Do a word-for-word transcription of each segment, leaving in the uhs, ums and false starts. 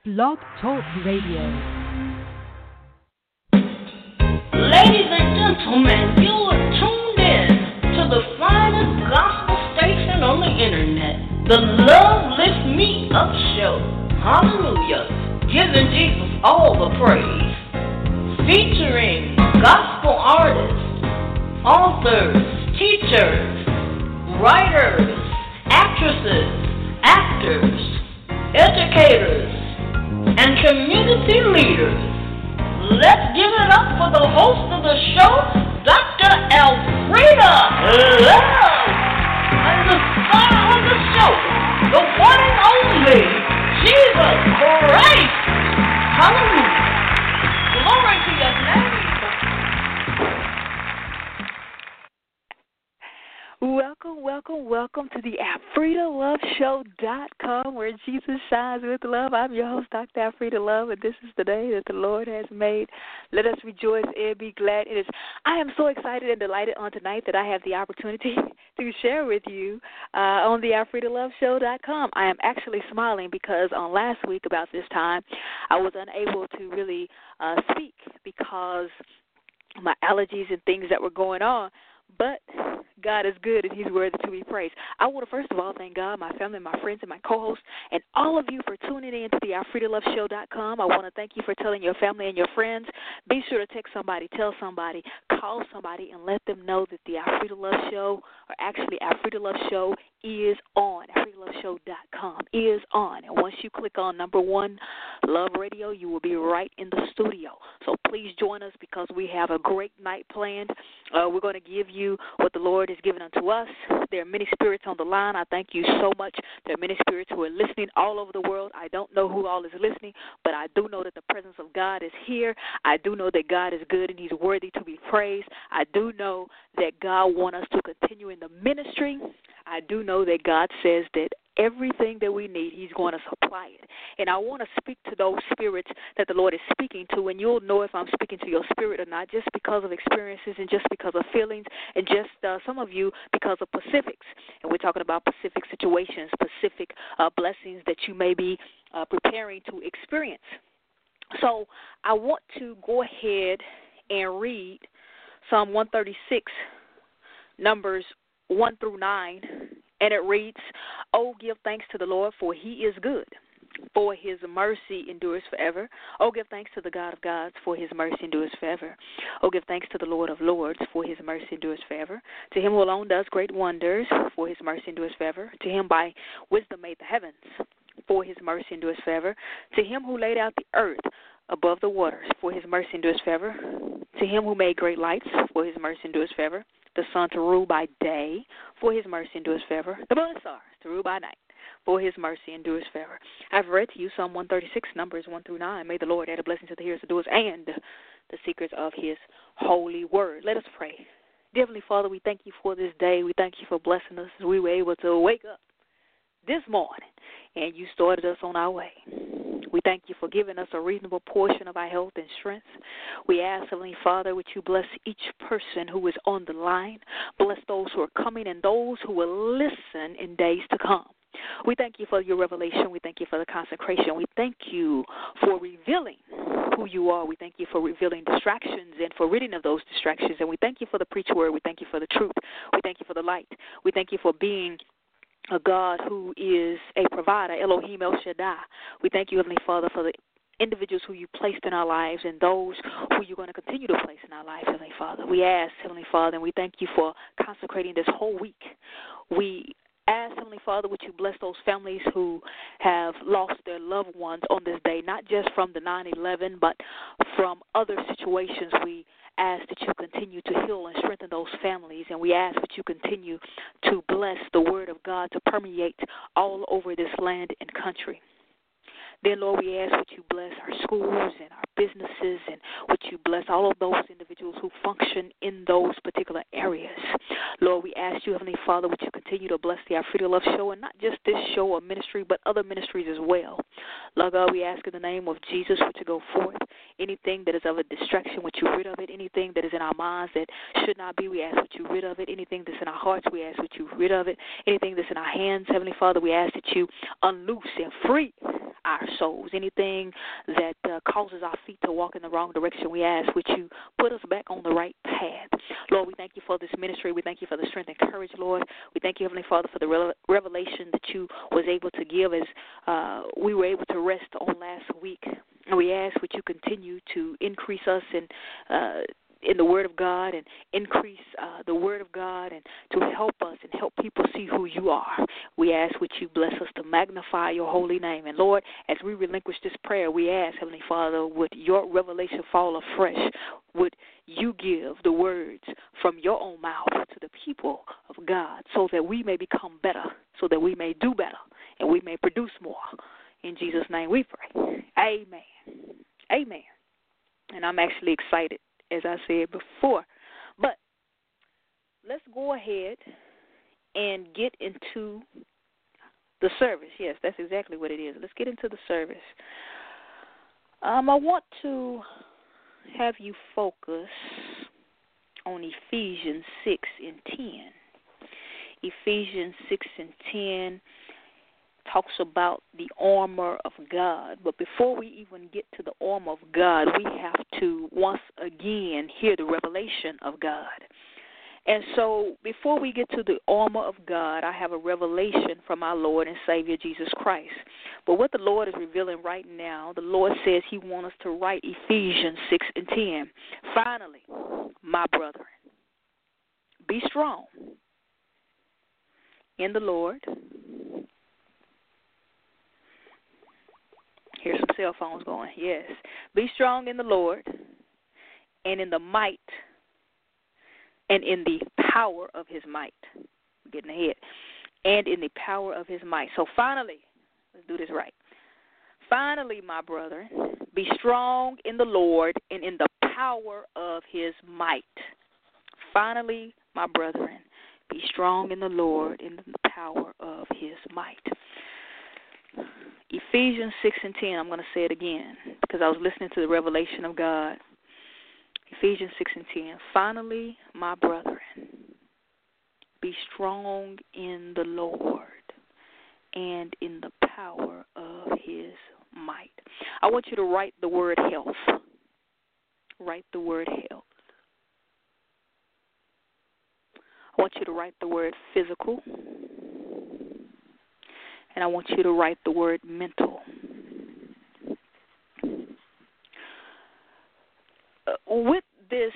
Blog Talk Radio. Ladies and gentlemen, you are tuned in to the finest gospel station on the internet, the Love Lift Me Up Show. Hallelujah. Giving Jesus all the praise. Featuring gospel artists, authors, teachers, writers, actresses, actors, educators, and community leaders. Let's give it up for the host of the show, Doctor Elfrida Love, and the star of the show, the one and only Jesus Christ. Hallelujah. Glory to your name. Welcome, welcome, welcome to the Alfreda Love Show dot com, where Jesus shines with love. I'm your host, Doctor Alfreda Love, and this is the day that the Lord has made. Let us rejoice and be glad. It is. I am so excited and delighted on tonight that I have the opportunity to share with you uh, on the Alfreda Love Show dot com. I am actually smiling because on last week about this time, I was unable to really uh, speak because my allergies and things that were going on. But God is good, and He's worthy to be praised. I want to first of all thank God, my family, my friends, and my co-hosts, and all of you for tuning in to the Alfreda Love Show dot com. I want to thank you for telling your family and your friends. Be sure to text somebody, tell somebody, call somebody, and let them know that the Alfreda Love Show, or actually Alfreda Love Show, is on. Alfreda Love Show dot com is on. And once you click on number one, Love Radio, you will be right in the studio. So please join us because we have a great night planned. Uh, we're going to give you what the Lord has given unto us. There are many spirits on the line. I thank you so much. There are many spirits who are listening all over the world. I don't know who all is listening, but I do know that the presence of God is here. I do know that God is good and He's worthy to be praised. I do know that God wants us to continue in the ministry. I do know that God says that everything that we need, He's going to supply it. And I want to speak to those spirits that the Lord is speaking to, and you'll know if I'm speaking to your spirit or not just because of experiences and just because of feelings and just uh, some of you because of Pacifics. And we're talking about Pacific situations, Pacific uh, blessings that you may be uh, preparing to experience. So I want to go ahead and read Psalm one thirty-six, Numbers one through nine, and it reads, "Oh, give thanks to the Lord, for He is good, for His mercy endures forever. Oh, give thanks to the God of gods, for His mercy endures forever. Oh, give thanks to the Lord of lords, for His mercy endures forever. To Him who alone does great wonders, for His mercy endures forever. To Him by wisdom made the heavens, for His mercy endures forever. To Him who laid out the earth above the waters, for His mercy endures forever. To Him who made great lights, for His mercy endures forever. The sun to rule by day, for His mercy endures forever. The moon and stars to rule by night, for His mercy endures forever." I've read to you Psalm one thirty-six, Numbers one through nine. May the Lord add a blessing to the hearers, the doers, and the seekers of His holy word. Let us pray. Dear Heavenly Father, we thank You for this day. We thank You for blessing us as we were able to wake up this morning, and You started us on our way. We thank You for giving us a reasonable portion of our health and strength. We ask, Heavenly Father, would You bless each person who is on the line, bless those who are coming and those who will listen in days to come. We thank You for Your revelation. We thank You for the consecration. We thank You for revealing who You are. We thank You for revealing distractions and for ridding of those distractions. And we thank You for the preach word. We thank You for the truth. We thank You for the light. We thank You for being a God who is a provider, Elohim El Shaddai. We thank You, Heavenly Father, for the individuals who You placed in our lives and those who You're going to continue to place in our lives, Heavenly Father. We ask, Heavenly Father, and we thank You for consecrating this whole week. We ask, Heavenly Father, would You bless those families who have lost their loved ones on this day, not just from the nine eleven, but from other situations. We ask that You continue to heal and strengthen those families, and we ask that You continue to bless the word of God to permeate all over this land and country. Then, Lord, we ask that You bless our schools and our businesses, and would You bless all of those individuals who function in those particular areas. Lord, we ask You, Heavenly Father, would You continue to bless the Alfreda Love Show, and not just this show or ministry, but other ministries as well. Lord God, we ask in the name of Jesus would You go forth. Anything that is of a distraction, would You rid of it. Anything that is in our minds that should not be, we ask would You rid of it. Anything that's in our hearts, we ask would You rid of it. Anything that's in our hands, Heavenly Father, we ask that You unloose and free our souls. Anything that uh, causes our feet to walk in the wrong direction, we ask, would you put us back on the right path? Lord, we thank you for this ministry. We thank you for the strength and courage, Lord. We thank you, Heavenly Father, for the re- revelation that you was able to give as uh, we were able to rest on last week. And we ask, would you continue to increase us in uh, in the Word of God and increase uh, the Word of God and to help us and help people see who you are. We ask, would you bless us to magnify your holy name. And, Lord, as we relinquish this prayer, we ask, Heavenly Father, would your revelation fall afresh? Would you give the words from your own mouth to the people of God so that we may become better, so that we may do better, and we may produce more. In Jesus' name we pray. Amen. Amen. And I'm actually excited, as I said before. But let's go ahead and get into the service. Yes, that's exactly what it is. Let's get into the service. Um, I want to have you focus on Ephesians six and ten. Ephesians six and ten talks about the armor of God. But before we even get to the armor of God, we have to once again hear the revelation of God. And so before we get to the armor of God, I have a revelation from our Lord and Savior Jesus Christ. But what the Lord is revealing right now, the Lord says he wants us to write Ephesians six and ten. Finally, my brethren, be strong in the Lord. Here's some cell phones going. Yes. Be strong in the Lord and in the might and in the power of his might. We're getting ahead. And in the power of his might. So finally, let's do this right. Finally, my brethren, be strong in the Lord and in the power of his might. Finally, my brethren, be strong in the Lord and in the power of his might. Ephesians six and ten, I'm going to say it again because I was listening to the revelation of God. Ephesians six and ten, finally, my brethren, be strong in the Lord and in the power of his might. I want you to write the word health. Write the word health. I want you to write the word physical. And I want you to write the word mental. Uh, with this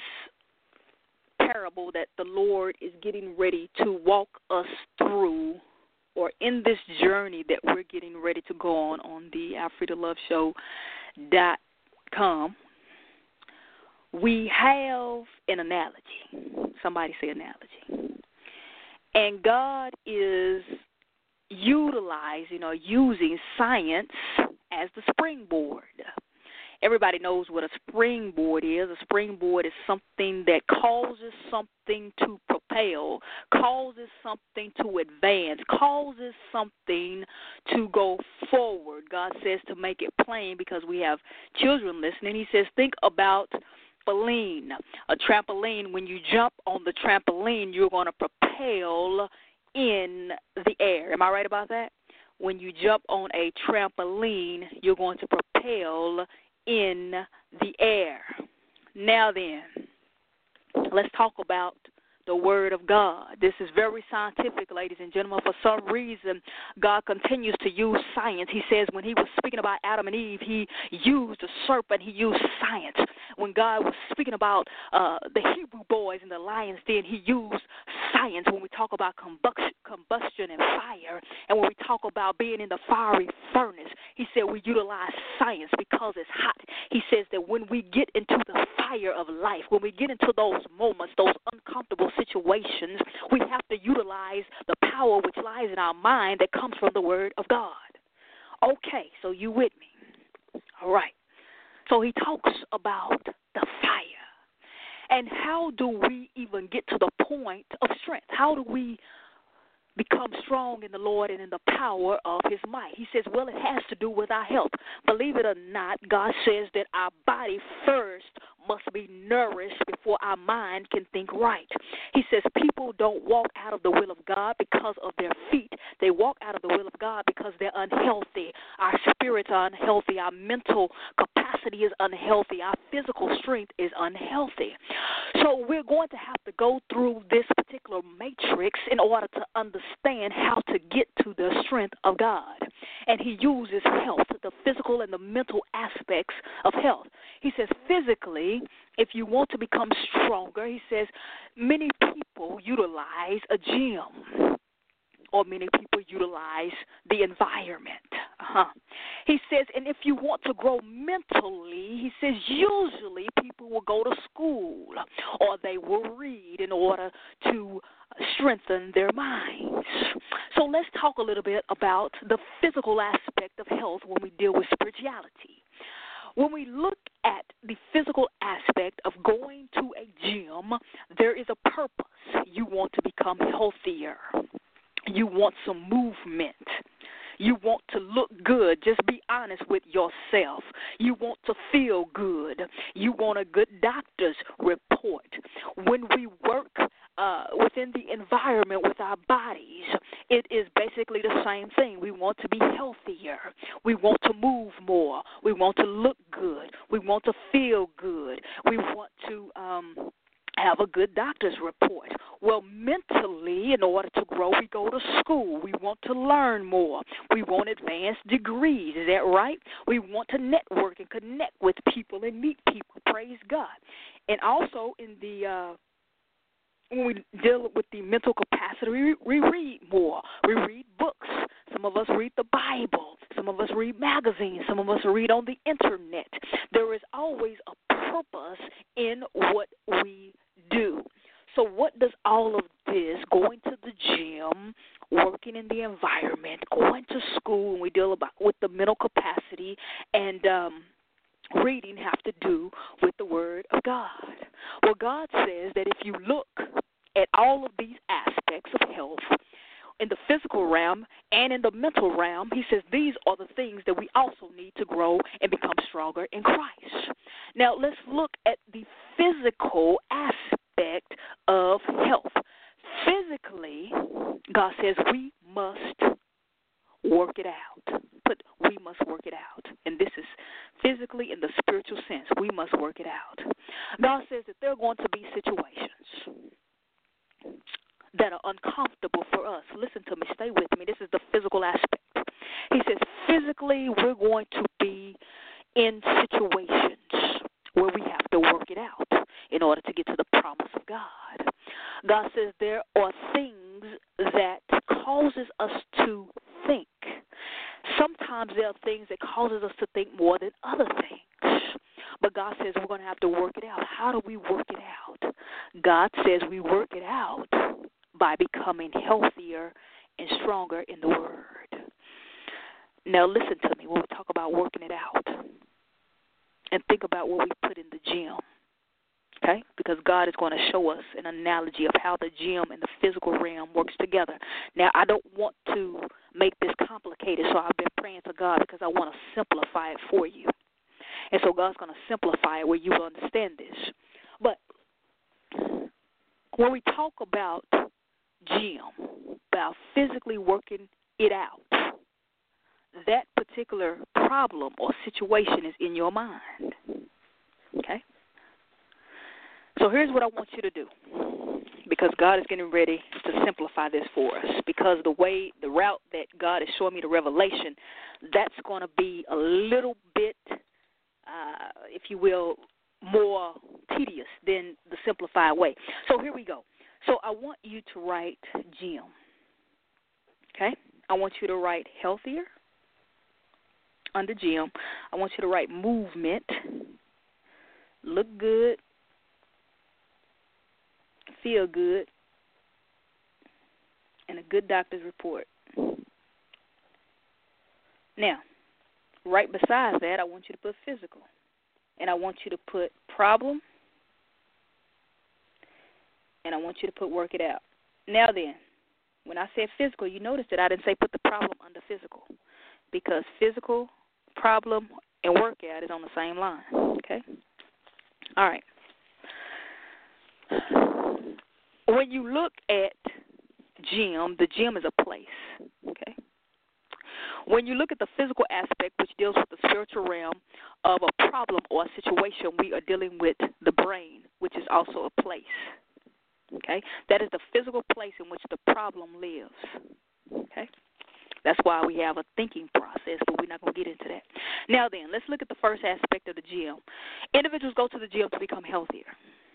parable that the Lord is getting ready to walk us through, or in this journey that we're getting ready to go on on the Alfreda Love Show dot com, we have an analogy. Somebody say analogy. And God is utilizing or using science as the springboard. Everybody knows what a springboard is. A springboard is something that causes something to propel, causes something to advance, causes something to go forward. God says to make it plain because we have children listening. He says, think about trampoline. A trampoline, when you jump on the trampoline, you're going to propel in the air. Am I right about that? When you jump on a trampoline, you're going to propel in the air. Now then, let's talk about the Word of God. This is very scientific, ladies and gentlemen. For some reason, God continues to use science. He says when he was speaking about Adam and Eve, he used a serpent. He used science. When God was speaking about uh, the Hebrew boys in the lion's den, he used science. When we talk about combustion, combustion and fire, and when we talk about being in the fiery furnace, he said we utilize science because it's hot. He says that when we get into the fire of life, when we get into those moments, those uncomfortable situations, we have to utilize the power which lies in our mind that comes from the Word of God. Okay, so you with me? All right. So he talks about the fire. And how do we even get to the point of strength? How do we become strong in the Lord and in the power of his might? He says, well, it has to do with our health. Believe it or not, God says that our body first must be nourished before our mind can think right. He says people don't walk out of the will of God because of their feet. They walk out of the will of God because they're unhealthy. Our spirits are unhealthy. Our mental capacity is unhealthy. Our physical strength is unhealthy. So we're going to have to go through this particular matrix in order to understand how to get to the strength of God. And he uses health, the physical and the mental aspects of health. He says physically, if you want to become stronger, he says many people utilize a gym, or many people utilize the environment. Uh-huh. He says, and if you want to grow mentally, he says usually people will go to school or they will read in order to strengthen their minds. So let's talk a little bit about the physical aspect of health when we deal with spirituality. When we look at the physical aspect of going to a gym, there is a purpose. You want to become healthier. You want some movement. You want to look good. Just be honest with yourself. You want to feel good. You want a good doctor's report. When we work uh, within the environment with our bodies, it is basically the same thing. We want to be healthier. We want to move more. We want to look good. We want to feel good. We want to um, have a good doctor's report. Well, mentally, in order to grow, we go to school. We want to learn more. We want advanced degrees. Is that right? We want to network and connect with people and meet people. Praise God. And also in the uh, when we deal with the mental capacity, we, we read more. We read books. Some of us read the Bible. Some of us read magazines. Some of us read on the Internet. There is always a purpose in what we do. So what does all of this, going to the gym, working in the environment, going to school, and we deal about with the mental capacity and um, reading have to do with the Word of God? Well, God says that if you look at all of these aspects of health, in the physical realm and in the mental realm, he says these are the things that we also need to grow and become stronger in Christ. Now, let's look at the physical aspect of health. Physically, God says we must work it out. But we must work it out. And this is physically in the spiritual sense. We must work it out. God says that there are going to be situations that are uncomfortable for us. Listen to me. Stay with me. This is the physical aspect. He says physically we're going to be in situations where we have to work it out in order to get to the promise of God. God says there are things that causes us to think. Sometimes there are things that causes us to think more than other things. But God says we're going to have to work it out. How do we work it out? God says we work it out by becoming healthier and stronger in the Word. Now listen to me when we talk about working it out. And think about what we put in the gym. Okay? Because God is going to show us an analogy of how the gym and the physical realm works together. Now, I don't want to make this complicated, so I've been praying to God because I want to simplify it for you. And so God's going to simplify it where you will understand this. But when we talk about gym, about physically working it out, that particular problem or situation is in your mind. Okay? So here's what I want you to do, because God is getting ready to simplify this for us, because the way, the route that God is showing me the revelation, that's going to be a little bit, uh, if you will, more tedious than the simplified way. So here we go. So I want you to write gym, okay? I want you to write healthier under gym. I want you to write movement, look good, feel good, and a good doctor's report. Now, right beside that, I want you to put physical. And I want you to put problem. And I want you to put work it out. Now then, when I said physical, you notice that I didn't say put the problem under physical. Because physical, problem, and workout is on the same line. Okay? All right. When you look at gym, the gym is a place, okay? When you look at the physical aspect, which deals with the spiritual realm of a problem or a situation, we are dealing with the brain, which is also a place, okay? That is the physical place in which the problem lives, okay? That's why we have a thinking process, but we're not going to get into that. Now then, let's look at the first aspect of the gym. Individuals go to the gym to become healthier.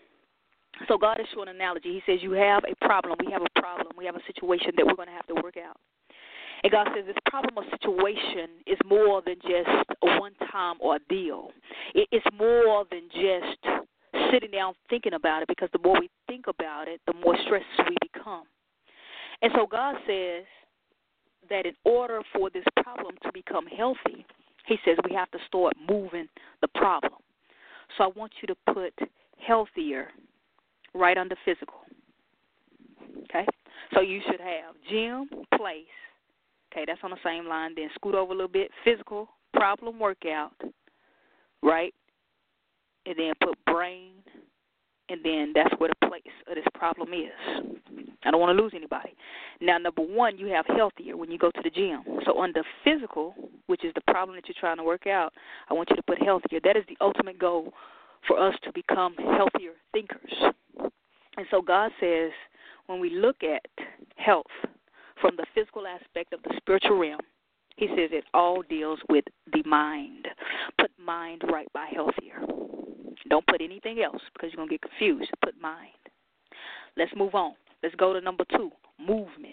So God is showing an analogy. He says you have a problem. We have a problem. We have a situation that we're going to have to work out. And God says this problem or situation is more than just a one-time ordeal. It's more than just sitting down thinking about it, because the more we think about it, the more stressed we become. And so God says that in order for this problem to become healthy, he says we have to start moving the problem. So I want you to put healthier right under physical, okay? So you should have gym, place. Okay, that's on the same line. Then scoot over a little bit. Physical, problem, workout, right? And then put brain, and then that's where the place of this problem is. I don't want to lose anybody. Now, number one, you have healthier when you go to the gym. So under physical, which is the problem that you're trying to work out, I want you to put healthier. That is the ultimate goal for us to become healthier thinkers. And so God says when we look at health from the physical aspect of the spiritual realm, he says it all deals with the mind. Put mind right by healthier. Don't put anything else because you're going to get confused. Put mind. Let's move on. Let's go to number two, movement.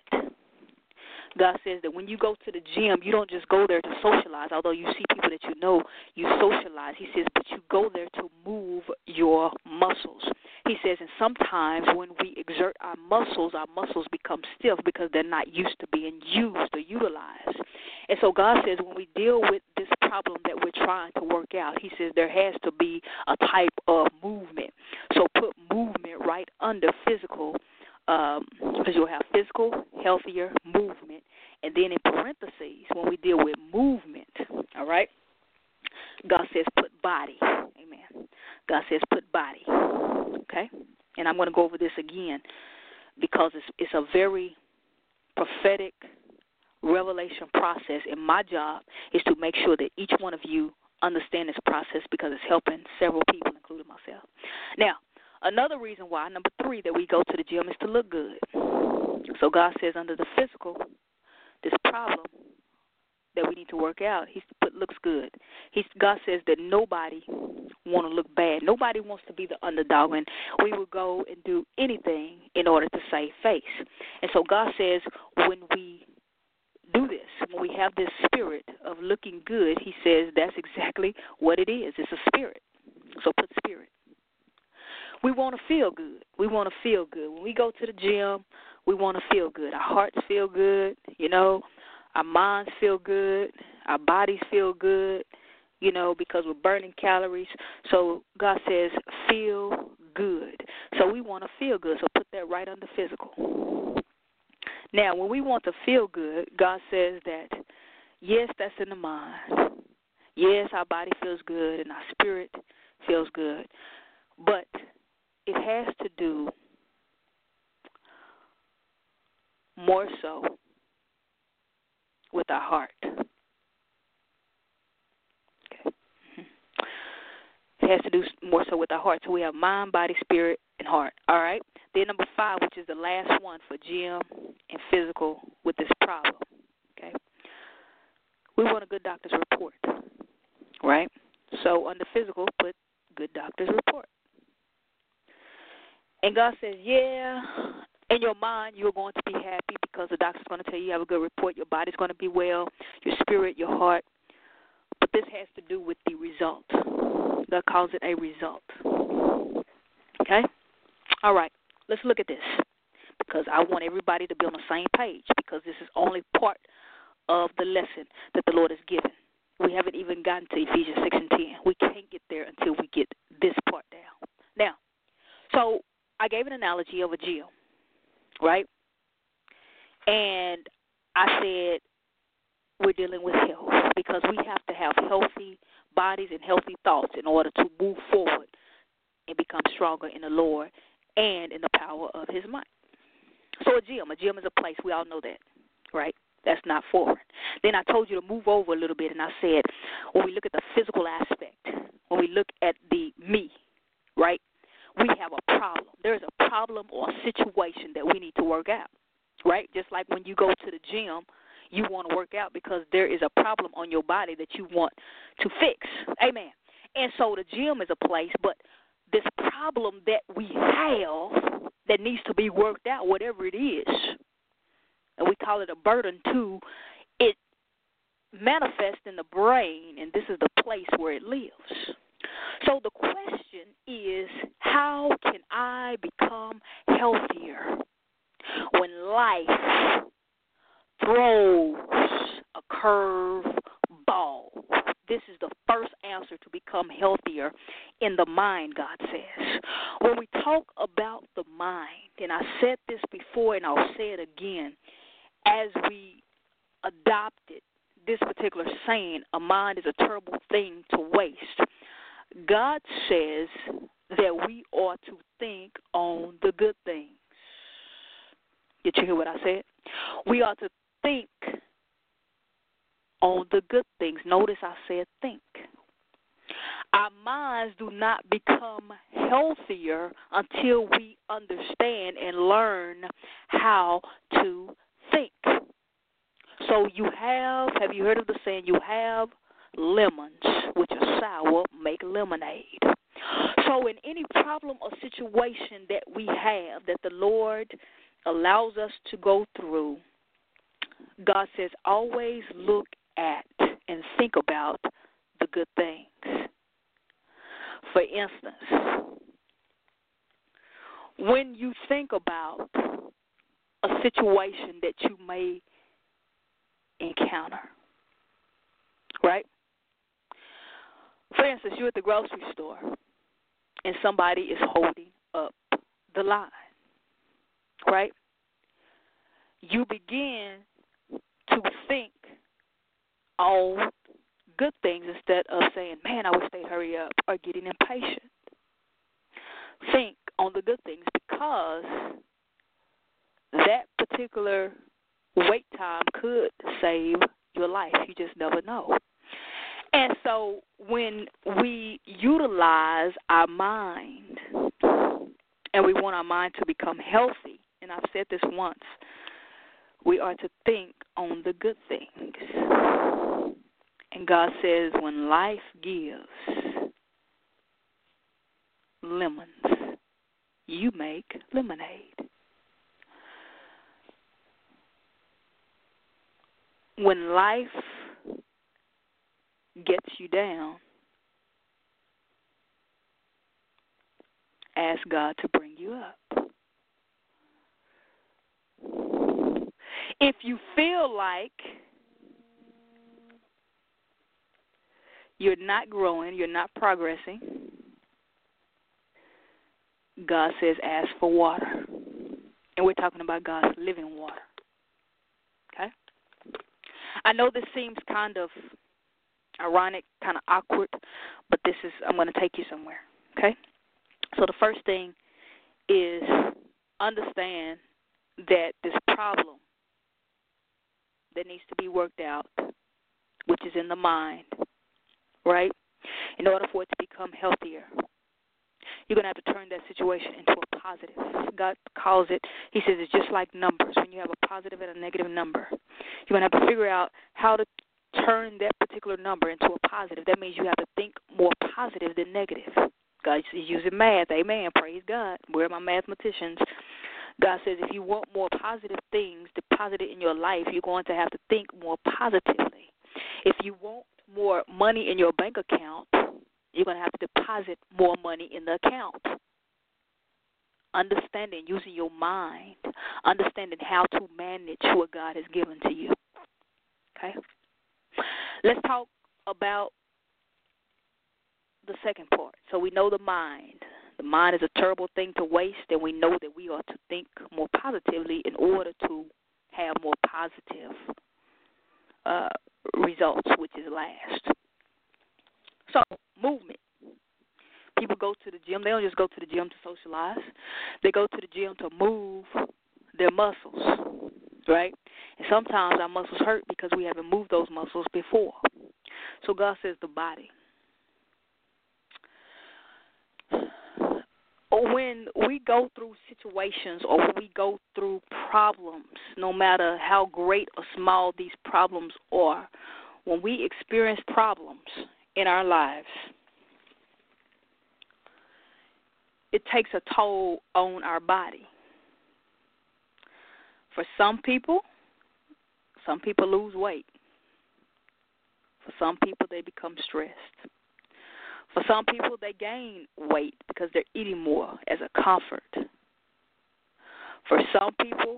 God says that when you go to the gym, you don't just go there to socialize, although you see people that you know, you socialize. He says, but you go there to move your muscles. He says, and sometimes when we exert our muscles, our muscles become stiff because they're not used to being used or utilized. And so God says when we deal with this problem that we're trying to work out, he says there has to be a type of movement. So put movement right under physical, um, because you'll have physical, healthier, movement. And then in parentheses, when we deal with movement, all right, God says put body. Amen. God says put body. Okay? And I'm going to go over this again because it's, it's a very prophetic revelation process. And my job is to make sure that each one of you understand this process because it's helping several people, including myself. Now, another reason why, number three, that we go to the gym is to look good. So God says under the physical, this problem that we need to work out, he put looks good. He's, God says that nobody want to look bad. Nobody wants to be the underdog, and we will go and do anything in order to save face. And so God says when we do this, when we have this spirit of looking good, he says that's exactly what it is. It's a spirit. So put spirit. We want to feel good. We want to feel good. When we go to the gym, we want to feel good. Our hearts feel good, you know. Our minds feel good. Our bodies feel good, you know, because we're burning calories. So God says feel good. So we want to feel good. So put that right under physical. Now, when we want to feel good, God says that, yes, that's in the mind. Yes, our body feels good and our spirit feels good. But it has to do more so with our heart. Okay. It has to do more so with our heart. So we have mind, body, spirit, and heart. All right? Then number five, which is the last one for gym and physical with this problem. Okay? We want a good doctor's report. Right? So under physical, put good doctor's report. And God says, yeah, in your mind you're going to be happy because the doctor's going to tell you you have a good report. Your body's going to be well, your spirit, your heart. But this has to do with the result. God calls it a result. Okay? All right. Let's look at this because I want everybody to be on the same page because this is only part of the lesson that the Lord has given. We haven't even gotten to Ephesians six and ten. We can't get there until we get this part down. Now, so I gave an analogy of a gym, right? And I said we're dealing with health because we have to have healthy bodies and healthy thoughts in order to move forward and become stronger in the Lord and in the power of his might. So a gym, a gym is a place. We all know that, right? That's not foreign. Then I told you to move over a little bit, and I said when we look at the physical aspect, when we look at the me, right, we have a problem. There's a problem or a situation that we need to work out, right? Just like when you go to the gym, you want to work out because there is a problem on your body that you want to fix. Amen. And so the gym is a place, but this problem that we have that needs to be worked out, whatever it is, and we call it a burden too, it manifests in the brain, and this is the place where it lives. So the question is, how can I become healthier when life throws a curve ball? This is the first answer to become healthier in the mind, God says. When we talk about the mind, and I said this before and I'll say it again, as we adopted this particular saying, a mind is a terrible thing to waste, God says that we ought to think on the good things. Did you hear what I said? We ought to think on the good things. Notice I said think. Our minds do not become healthier until we understand and learn how to think. So you have, have you heard of the saying, you have lemons, which are sour, make lemonade. So in any problem or situation that we have that the Lord allows us to go through, God says always look at and think about the good things. For instance, when you think about a situation that you may encounter, right? For instance, you're at the grocery store and somebody is holding up the line, right? You begin to think on good things instead of saying, man, I wish they'd hurry up, or getting impatient. Think on the good things because that particular wait time could save your life. You just never know. And so when we utilize our mind and we want our mind to become healthy, and I've said this once, we are to think on the good things. And God says when life gives lemons, you make lemonade. When life gets you down, ask God to bring you up. If you feel like you're not growing, you're not progressing, God says ask for water. And we're talking about God's living water. Okay? I know this seems kind of ironic, kind of awkward, but this is, I'm going to take you somewhere. Okay? So the first thing is understand that this problem that needs to be worked out, which is in the mind, right? In order for it to become healthier, you're going to have to turn that situation into a positive. God calls it, he says it's just like numbers. When you have a positive and a negative number, you're going to have to figure out how to turn that particular number into a positive. That means you have to think more positive than negative. God is using math. Amen. Praise God. Where are my mathematicians? God says if you want more positive things deposited in your life, you're going to have to think more positively. If you want more money in your bank account, you're going to have to deposit more money in the account. Understanding, using your mind, understanding how to manage what God has given to you. Okay? Let's talk about the second part. So we know the mind. The mind is a terrible thing to waste, and we know that we ought to think more positively in order to have more positive uh, results, which is last. So, movement. People people go to the gym, they don't just go to the gym to socialize. They go to the gym to move their muscles, right? And sometimes our muscles hurt because we haven't moved those muscles before. So God says the body. When we go through situations or when we go through problems, no matter how great or small these problems are, when we experience problems in our lives, it takes a toll on our body. For some people, some people lose weight. For some people, they become stressed. For some people, they gain weight because they're eating more as a comfort. For some people,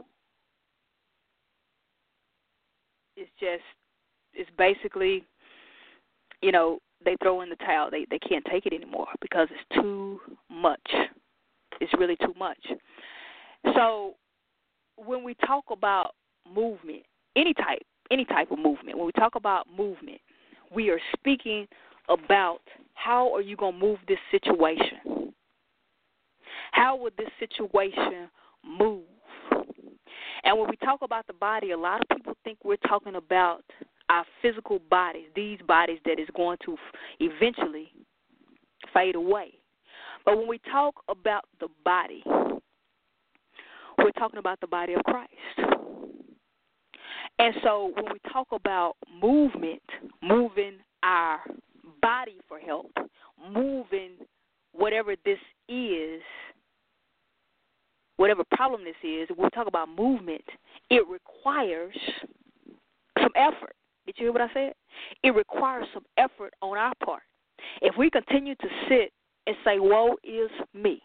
it's just, it's basically, you know, they throw in the towel. They they can't take it anymore because it's too much. It's really too much. So when we talk about movement, any type, any type of movement, when we talk about movement, we are speaking about how are you going to move this situation? How would this situation move? And when we talk about the body, a lot of people think we're talking about our physical bodies, these bodies that is going to eventually fade away. But when we talk about the body, we're talking about the body of Christ. And so when we talk about movement, moving our body for help, moving whatever this is, whatever problem this is, when we talk about movement, it requires some effort. Did you hear what I said? It requires some effort on our part. If we continue to sit and say, woe is me,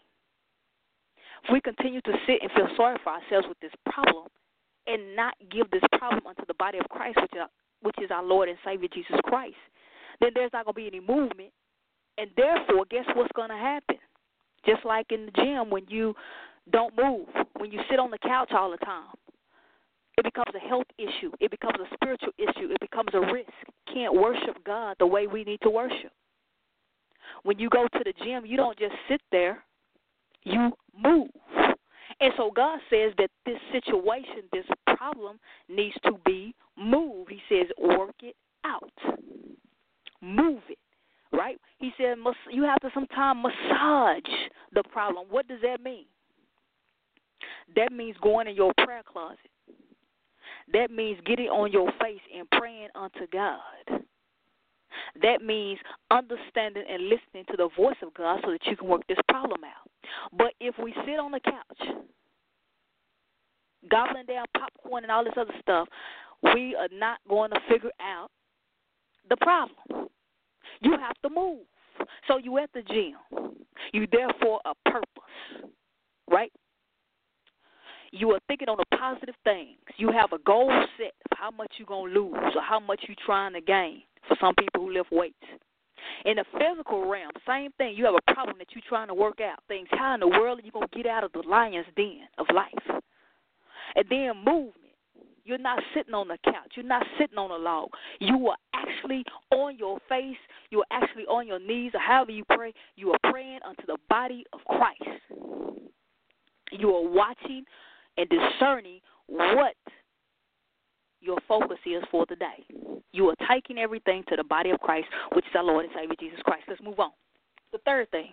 if we continue to sit and feel sorry for ourselves with this problem and not give this problem unto the body of Christ, which is, which is our Lord and Savior Jesus Christ, then there's not going to be any movement. And therefore, guess what's going to happen? Just like in the gym, when you don't move, when you sit on the couch all the time, it becomes a health issue. It becomes a spiritual issue. It becomes a risk. Can't worship God the way we need to worship. When you go to the gym, you don't just sit there. You move. And so God says that this situation, this problem, needs to be moved. He says, work it out. Move it, right? He said you have to sometimes massage the problem. What does that mean? That means going in your prayer closet. That means getting on your face and praying unto God. That means understanding and listening to the voice of God so that you can work this problem out. But if we sit on the couch, gobbling down popcorn and all this other stuff, we are not going to figure out the problem. You have to move. So you at the gym. You there for a purpose, right? You are thinking on the positive things. You have a goal set of how much you're going to lose or how much you're trying to gain for some people who lift weights. In the physical realm, same thing. You have a problem that you're trying to work out. Things, how in the world are you going to get out of the lion's den of life? And then movement. You're not sitting on the couch. You're not sitting on a log. You are actually on your face. You are actually on your knees, or however you pray. You are praying unto the body of Christ. You are watching and discerning what your focus is for the day. You are taking everything to the body of Christ, which is our Lord and Savior Jesus Christ. Let's move on. The third thing.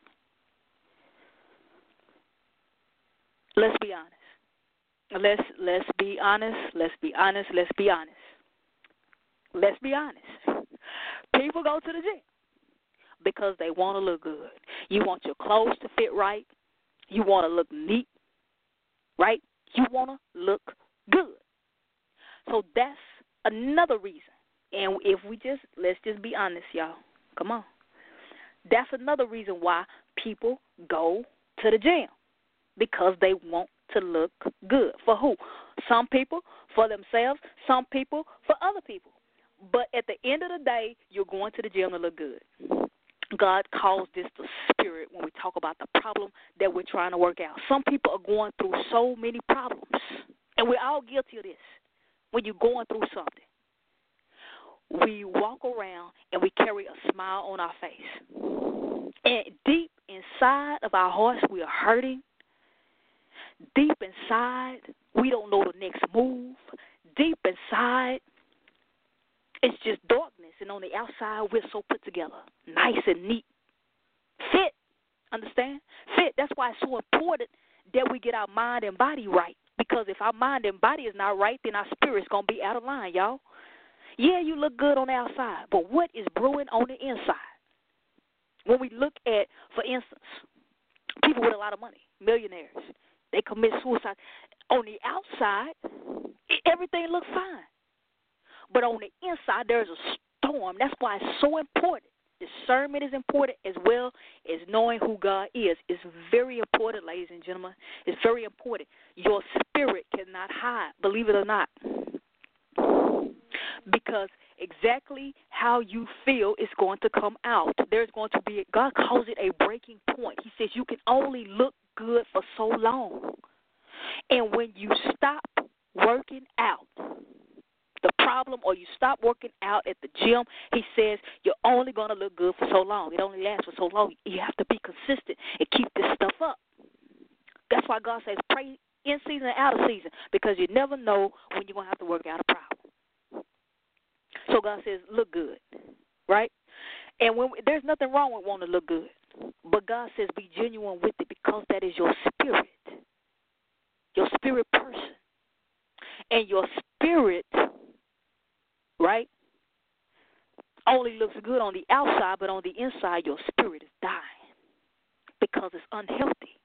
Let's be honest. Let's let's be honest. Let's be honest. Let's be honest. Let's be honest. People go to the gym because they want to look good. You want your clothes to fit right. You want to look neat, right? You want to look good. So that's another reason. And if we just, let's just be honest, y'all. Come on. That's another reason why people go to the gym, because they want to look good. For who? Some people, for themselves. Some people, for other people. But at the end of the day, you're going to the gym to look good. God calls this the spirit when we talk about the problem that we're trying to work out. Some people are going through so many problems, and we're all guilty of this. When you're going through something, we walk around and we carry a smile on our face. And deep inside of our hearts, we are hurting. Deep inside, we don't know the next move. Deep inside, it's just darkness. And on the outside, we're so put together, nice and neat. Fit, understand? Fit. That's why it's so important that we get our mind and body right. Because if our mind and body is not right, then our spirit's going to be out of line, y'all. Yeah, you look good on the outside, but what is brewing on the inside? When we look at, for instance, people with a lot of money, millionaires, they commit suicide. On the outside, everything looks fine. But on the inside, there's a storm. That's why it's so important. Discernment is important as well as knowing who God is. It's very important, ladies and gentlemen. It's very important. Your spirit cannot hide, believe it or not. Because exactly how you feel is going to come out. There's going to be, God calls it a breaking point. He says you can only look good for so long. And when you stop working out, the problem, or you stop working out at the gym, he says you're only going to look good for so long. It only lasts for so long. You have to be consistent and keep this stuff up. That's why God says pray in season and out of season, because you never know when you're going to have to work out a problem. So God says look good, right? And when we, there's nothing wrong with wanting to look good, but God says be genuine with it, because that is your spirit, your spirit person. And your spirit, right, only looks good on the outside, but on the inside your spirit is dying because it's unhealthy.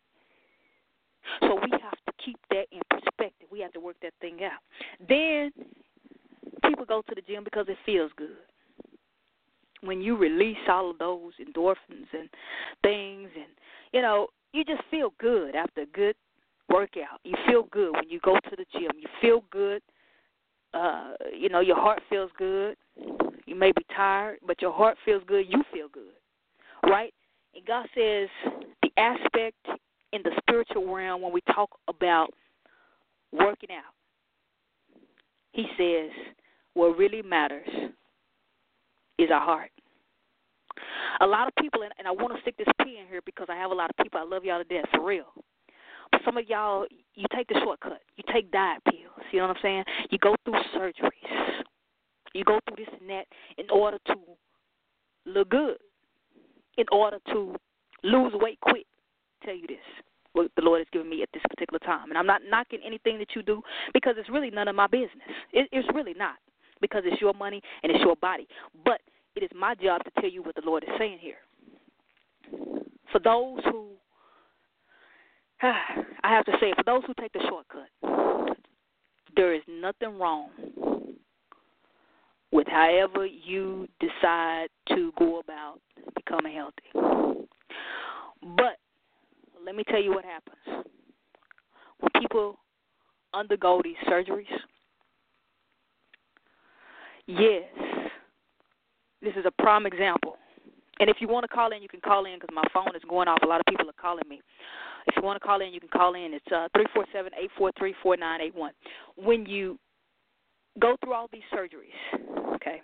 So we have to keep that in perspective. We have to work that thing out. Then people go to the gym because it feels good. When you release all of those endorphins and things, and, you know, you just feel good after a good workout. You feel good when you go to the gym. You feel good. Uh, you know, your heart feels good. You may be tired, but your heart feels good. You feel good, right? And God says the aspect in the spiritual realm when we talk about working out, he says what really matters is our heart. A lot of people, and, and I want to stick this P in here because I have a lot of people, I love y'all to death, for real. But some of y'all, you take the shortcut. You take diet pills. You know what I'm saying? You go through surgeries. You go through this and that in order to look good, in order to lose weight quick. I'll tell you this, what the Lord has given me at this particular time. And I'm not knocking anything that you do, because it's really none of my business. It, it's really not, because it's your money and it's your body. But it is my job to tell you what the Lord is saying here. For those who I have to say, for those who take the shortcut, there is nothing wrong with however you decide to go about becoming healthy. But let me tell you what happens. When people undergo these surgeries, yes, this is a prime example. And if you want to call in, you can call in, because my phone is going off. A lot of people are calling me. If you want to call in, you can call in. It's uh, three four seven, eight four three, four nine eight one. When you go through all these surgeries, okay,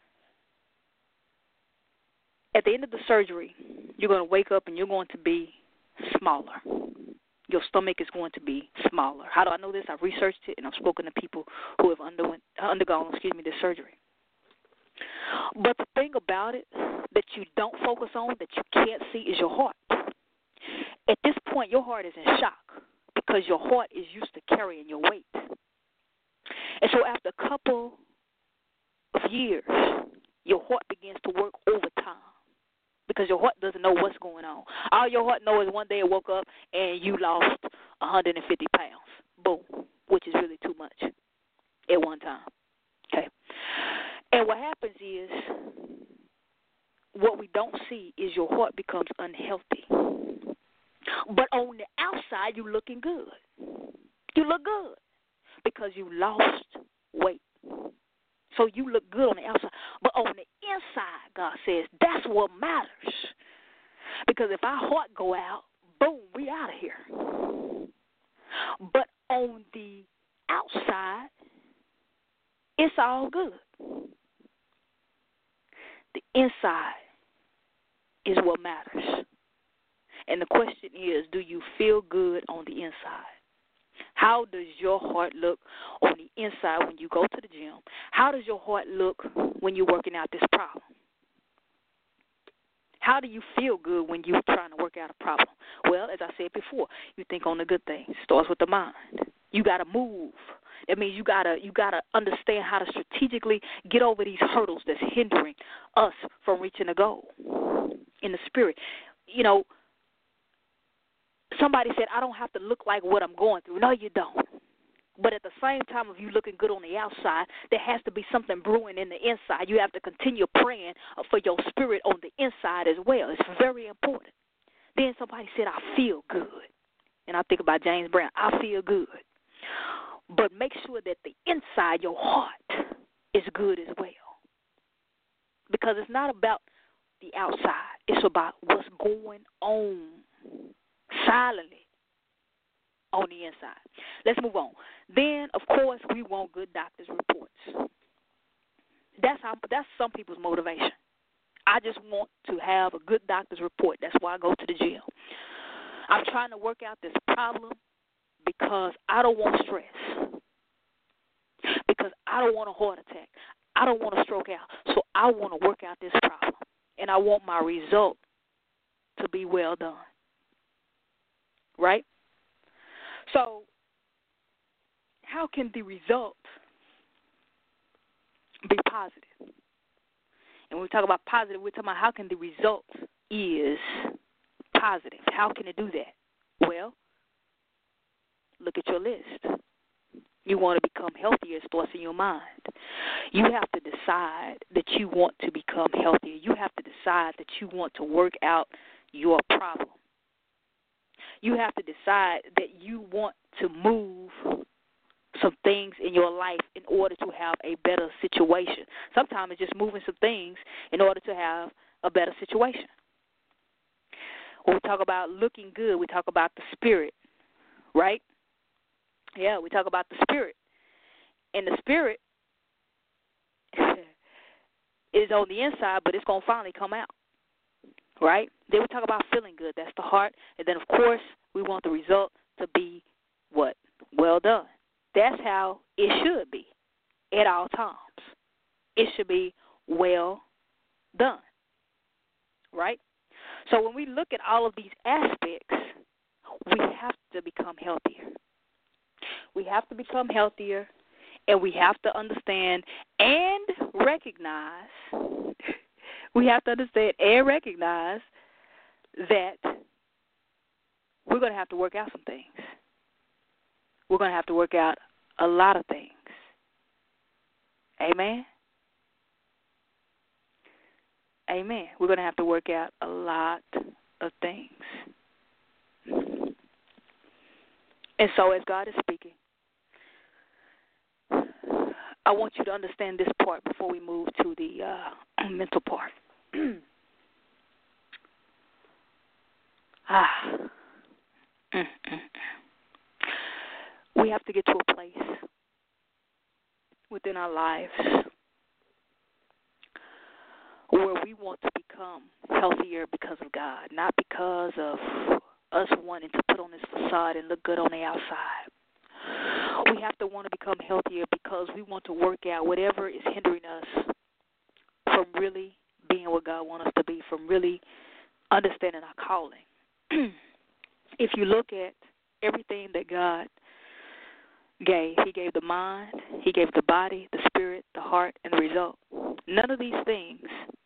at the end of the surgery, you're going to wake up and you're going to be smaller. Your stomach is going to be smaller. How do I know this? I've researched it, and I've spoken to people who have underwent, undergone excuse me, this surgery. But the thing about it that you don't focus on, that you can't see, is your heart. At this point, your heart is in shock because your heart is used to carrying your weight. And so after a couple of years, your heart begins to work overtime because your heart doesn't know what's going on. All your heart knows is one day it woke up and you lost one hundred fifty pounds. Boom, which is really too much at one time. Okay. And what happens is, what we don't see is your heart becomes unhealthy. But on the outside, you're looking good. You look good because you lost weight. So you look good on the outside. But on the inside, God says, that's what matters. Because if our heart go out, boom, we out of here. But on the outside, it's all good. The inside is what matters. And the question is, do you feel good on the inside? How does your heart look on the inside when you go to the gym? How does your heart look when you're working out this problem? How do you feel good when you're trying to work out a problem? Well, as I said before, you think on the good things. It starts with the mind. You got to move. That means you gotta you gotta understand how to strategically get over these hurdles that's hindering us from reaching a goal in the spirit. You know, somebody said, I don't have to look like what I'm going through. No, you don't. But at the same time, if you're looking good on the outside, there has to be something brewing in the inside. You have to continue praying for your spirit on the inside as well. It's very important. Then somebody said, I feel good. And I think about James Brown. I feel good. But make sure that the inside, your heart, is good as well. Because it's not about the outside. It's about what's going on silently on the inside. Let's move on. Then, of course, we want good doctor's reports. That's how. That's some people's motivation. I just want to have a good doctor's report. That's why I go to the gym. I'm trying to work out this problem because I don't want stress. Because I don't want a heart attack. I don't want to stroke out. So I want to work out this problem. And I want my result to be well done. Right? So, how can the result be positive? And when we talk about positive, we're talking about how can the result is positive. How can it do that? Well, look at your list. You want to become healthier, it starts in your mind. You have to decide that you want to become healthier. You have to decide that you want to work out your problem. You have to decide that you want to move some things in your life in order to have a better situation. Sometimes it's just moving some things in order to have a better situation. When we talk about looking good, we talk about the spirit, right? Yeah, we talk about the spirit. And the spirit is on the inside, but it's going to finally come out, right? Then we talk about feeling good. That's the heart. And then, of course, we want the result to be what? Well done. That's how it should be at all times. It should be well done, right? So when we look at all of these aspects, we have to become healthier. We have to become healthier, and we have to understand and recognize, we have to understand and recognize that we're going to have to work out some things. We're going to have to work out a lot of things. Amen? Amen. We're going to have to work out a lot of things. And so as God is speaking, I want you to understand this part before we move to the uh, mental part. ah. Mm-mm. We have to get to a place within our lives where we want to become healthier because of God, not because of us wanting to put on this facade and look good on the outside. We have to want to become healthier because we want to work out whatever is hindering us from really being what God wants us to be, from really understanding our calling. If you look at everything that God gave, He gave the mind, He gave the body, the spirit, the heart, and the result. None of these things.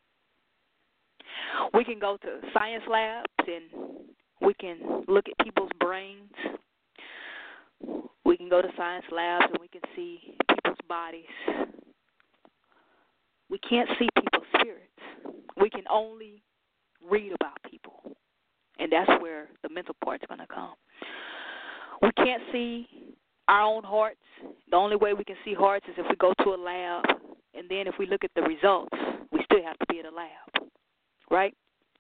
We can go to science labs and we can look at people's brains. We can go to science labs and we can see people's bodies. We can't see people's spirits. We can only read about people. And that's where the mental part's going to come. We can't see our own hearts. The only way we can see hearts is if we go to a lab. And then if we look at the results, we still have to be at a lab. Right?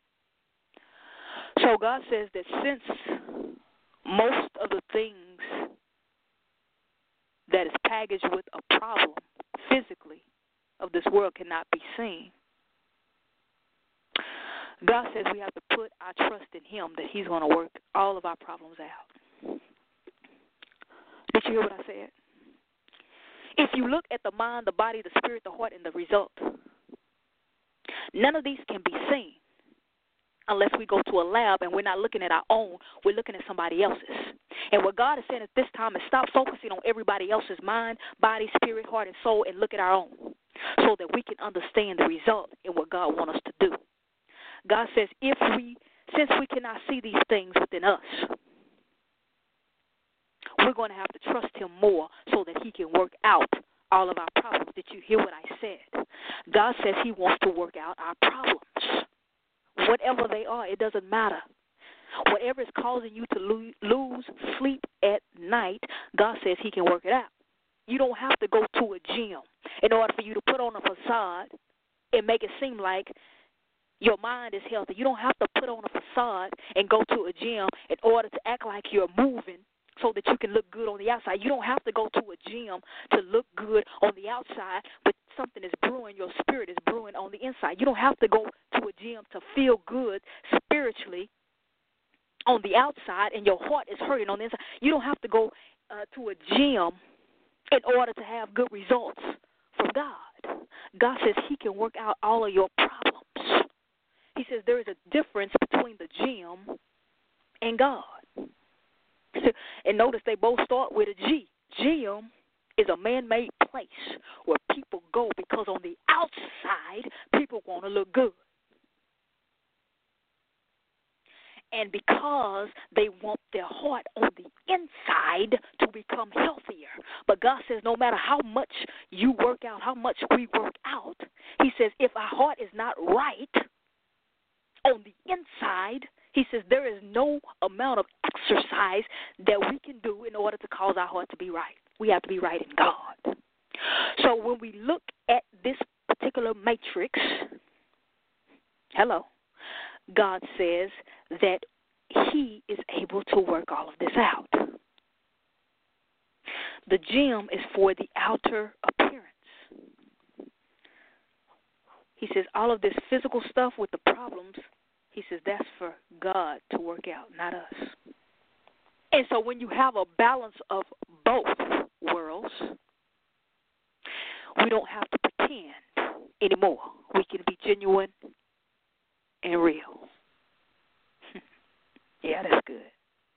So God says that since most of the things that is packaged with a problem physically of this world cannot be seen, God says we have to put our trust in him, that he's going to work all of our problems out. Did you hear what I said? If you look at the mind, the body, the spirit, the heart, and the result, none of these can be seen unless we go to a lab and we're not looking at our own, we're looking at somebody else's. And what God is saying at this time is stop focusing on everybody else's mind, body, spirit, heart, and soul, and look at our own so that we can understand the result and what God wants us to do. God says if we, since we cannot see these things within us, we're going to have to trust him more so that he can work out all of our problems. Did you hear what I said? God says he wants to work out our problems. Whatever they are, it doesn't matter. Whatever is causing you to lo- lose sleep at night, God says he can work it out. You don't have to go to a gym in order for you to put on a facade and make it seem like your mind is healthy. You don't have to put on a facade and go to a gym in order to act like you're moving so that you can look good on the outside. You don't have to go to a gym to look good on the outside, but something is brewing, your spirit is brewing on the inside. You don't have to go to a gym to feel good spiritually on the outside and your heart is hurting on the inside. You don't have to go uh, to a gym in order to have good results from God. God says he can work out all of your problems. He says there is a difference between the gym and God. And notice they both start with a G. Gym is a man-made place where people go because on the outside, people want to look good. And because they want their heart on the inside to become healthier. But God says no matter how much you work out, how much we work out, he says if our heart is not right on the inside, he says there is no amount of exercise that we can do in order to cause our heart to be right. We have to be right in God. So when we look at this particular matrix, hello, God says that he is able to work all of this out. The gym is for the outer appearance. He says all of this physical stuff with the problems, he says that's for God to work out, not us. And so when you have a balance of both worlds, we don't have to pretend anymore. We can be genuine and real. Yeah, that's good.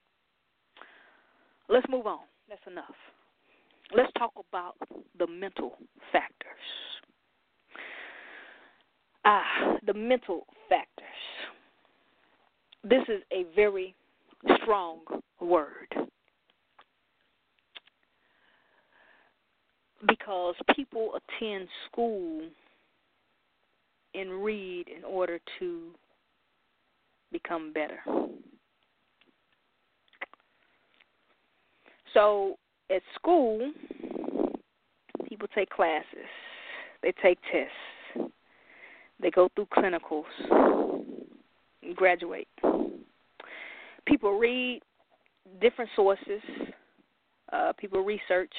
Let's move on. That's enough. Let's talk about the mental factors. Ah, the mental factors. This is a very strong word because people attend school and read in order to become better. So at school, people take classes, they take tests, they go through clinicals, and graduate. People read different sources, uh, people research,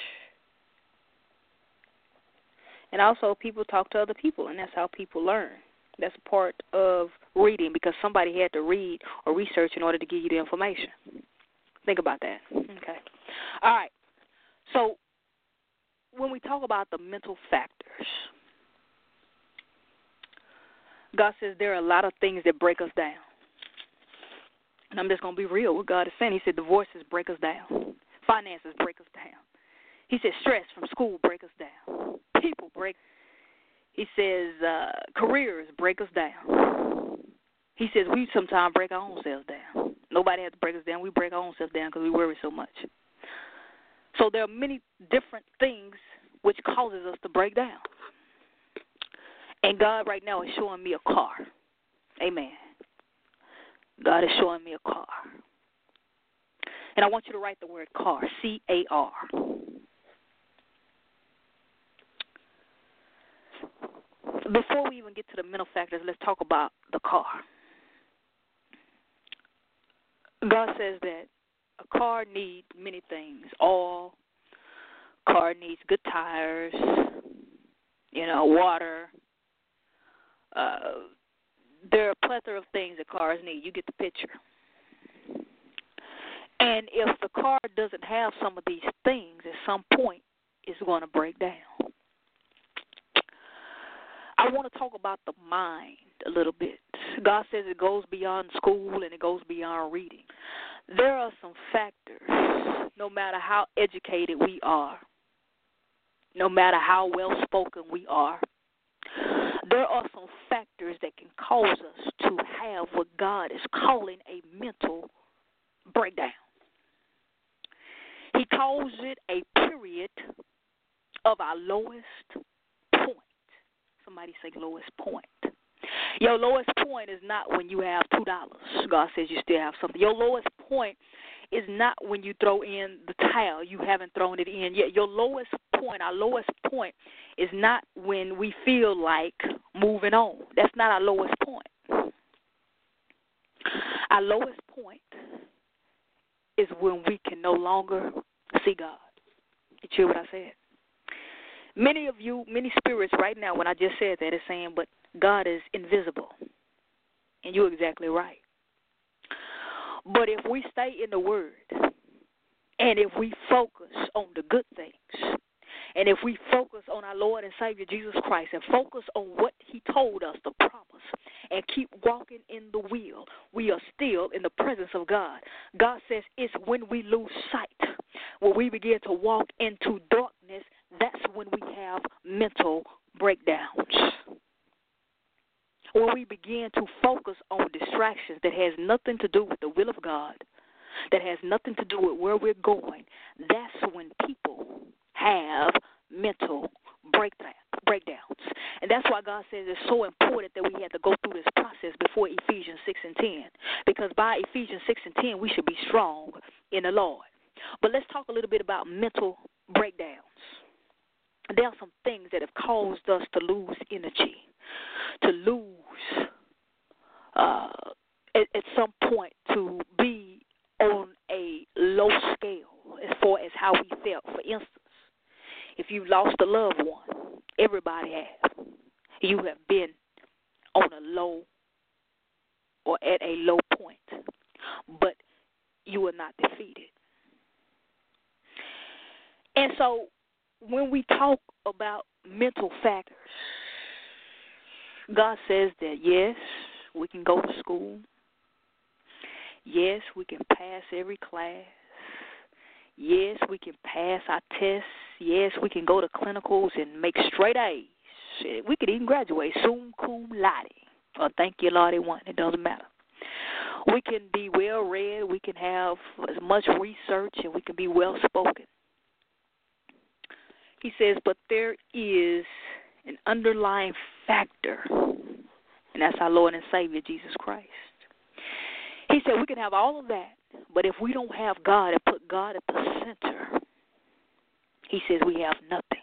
and also people talk to other people, and that's how people learn. That's a part of reading because somebody had to read or research in order to give you the information. Think about that. Okay. All right. So when we talk about the mental factors, God says there are a lot of things that break us down. And I'm just going to be real. What God is saying, he said divorces break us down. Finances break us down. He said stress from school break us down. People break. He says uh, careers break us down. He says we sometimes break our own selves down. Nobody has to break us down. We break our own selves down because we worry so much. So there are many different things which causes us to break down. And God right now is showing me a car. Amen. God is showing me a car. And I want you to write the word car, C A R. Before we even get to the mental factors, let's talk about the car. God says that a car needs many things. Oil, car needs good tires, you know, water, uh, there are a plethora of things that cars need. You get the picture. And if the car doesn't have some of these things, at some point, it's going to break down. I want to talk about the mind a little bit. God says it goes beyond school and it goes beyond reading. There are some factors, no matter how educated we are, no matter how well-spoken we are, there are some factors that can cause us to have what God is calling a mental breakdown. He calls it a period of our lowest point. Somebody say lowest point. Your lowest point is not when you have two dollars. God says you still have something. Your lowest point is not when you throw in the towel. You haven't thrown it in yet. Your lowest point, our lowest point, is not when we feel like moving on. That's not our lowest point. Our lowest point is when we can no longer see God. Did you hear what I said? Many of you, many spirits right now, when I just said that, is saying, but God is invisible. And you're exactly right. But if we stay in the Word, and if we focus on the good things, and if we focus on our Lord and Savior Jesus Christ, and focus on what He told us, the promise, and keep walking in the will, we are still in the presence of God. God says it's when we lose sight, when we begin to walk into darkness, that's when we have mental breakdowns. When we begin to focus on distractions that has nothing to do with the will of God, that has nothing to do with where we're going, that's when people have mental breakdown, breakdowns. And that's why God says it's so important that we have to go through this process before Ephesians six and ten. Because by Ephesians six and ten, we should be strong in the Lord. But let's talk a little bit about mental breakdowns. There are some things that have caused us to lose energy, to lose uh, at, at some point, to be on a low scale as far as how we felt. For instance, if you lost a loved one, everybody has. You have been on a low or at a low point, but you are not defeated. And so when we talk about mental factors, God says that, yes, we can go to school. Yes, we can pass every class. Yes, we can pass our tests. Yes, we can go to clinicals and make straight A's. We could even graduate summa cum laude, or thank you, Lordy one. It doesn't matter. We can be well-read. We can have as much research, and we can be well-spoken. He says, but there is an underlying factor, and that's our Lord and Savior, Jesus Christ. He said we can have all of that, but if we don't have God and put God at the center, he says we have nothing.